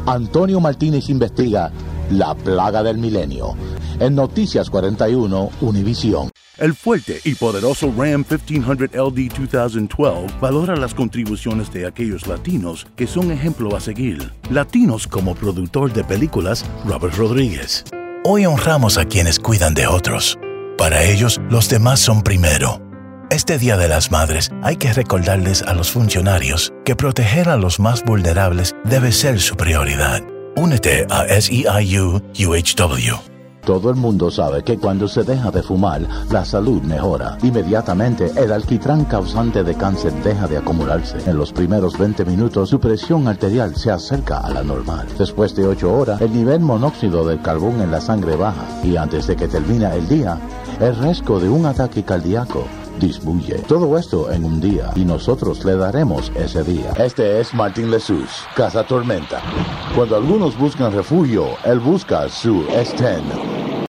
Antonio Martínez investiga la plaga del milenio. En Noticias 41, Univisión. El fuerte y poderoso Ram 1500 LD 2012 valora las contribuciones de aquellos latinos que son ejemplo a seguir. Latinos como productor de películas, Robert Rodríguez. Hoy honramos a quienes cuidan de otros. Para ellos, los demás son primero. Este Día de las Madres hay que recordarles a los funcionarios que proteger a los más vulnerables debe ser su prioridad. Únete a SEIU UHW. Todo el mundo sabe que cuando se deja de fumar, la salud mejora. Inmediatamente, el alquitrán causante de cáncer deja de acumularse. En los primeros 20 minutos, su presión arterial se acerca a la normal. Después de 8 horas, el nivel monóxido de carbón en la sangre baja. Y antes de que termine el día, el riesgo de un ataque cardíaco disminuye. Todo esto en un día, y nosotros le daremos ese día. Este es Martín Lesús, Casa Tormenta. Cuando algunos buscan refugio, él busca su S10.